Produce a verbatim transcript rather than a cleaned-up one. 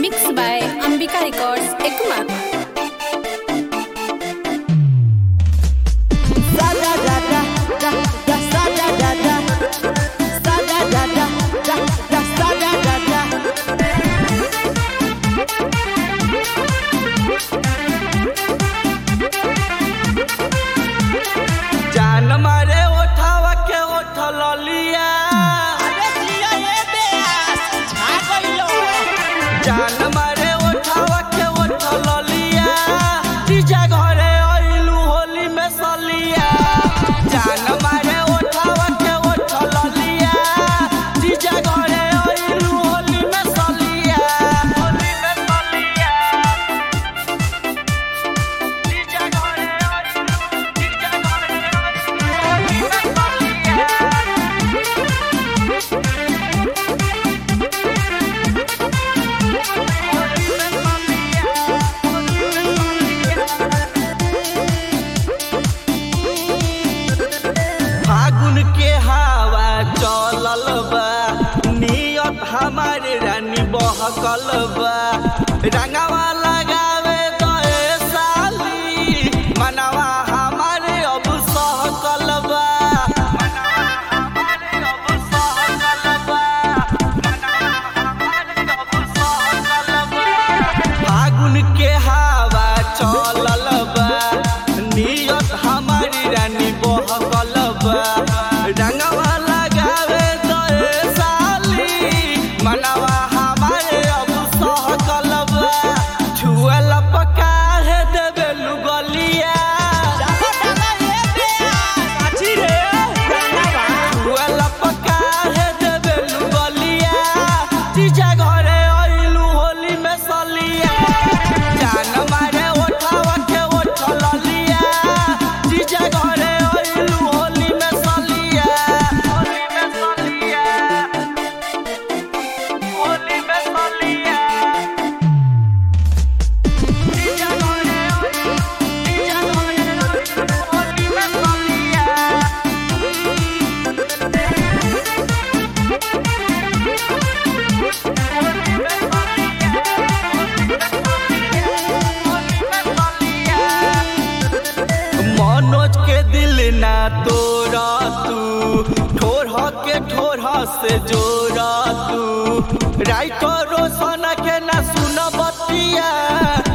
Mixed by Ambika Records, Ekuma. जान मारे ओठावा के ओठल लिया जान मारे ओठावा के ओठल लिया तीजा घरे आइलू होली में सलिया जान मारे ओठावा के ओठल लिया तीजा घरे आइलू होली में सलिया होली में सलिया तीजा घरे आइलू तीजा घरे आइलू होली में फागुन के हवा चलल बा नियत हमारे रानी बहकल बा रंगवा लगावे दए साली मनवा हमारे अब सहकल बा मनवा हमारे अब सहकल बा मनवा हमारे अब सहकल बा फागुन के हवा चलल बा नियत हमारी रानी बहकल बा रंगवा लगावे दए साली मनवा हमारे अब सहकल बा छुअल पकाहे देबे लुगलिया छुअल पकाहे देबे लुगलिया तीजा घरे आइलू होली में सलिया जान मारे ओठावा के ओठल लिया तीजा घरे आइलू होली में सलिया होली में सलिया होली में सलिया तीजा घरे आइलू तीजा घरे आइलू होली में सलिया मनोज के दिल ना तोड़ा तू ठोर के ठोर से जोड़ा तू राइटर रोशन के ना सुन बतिया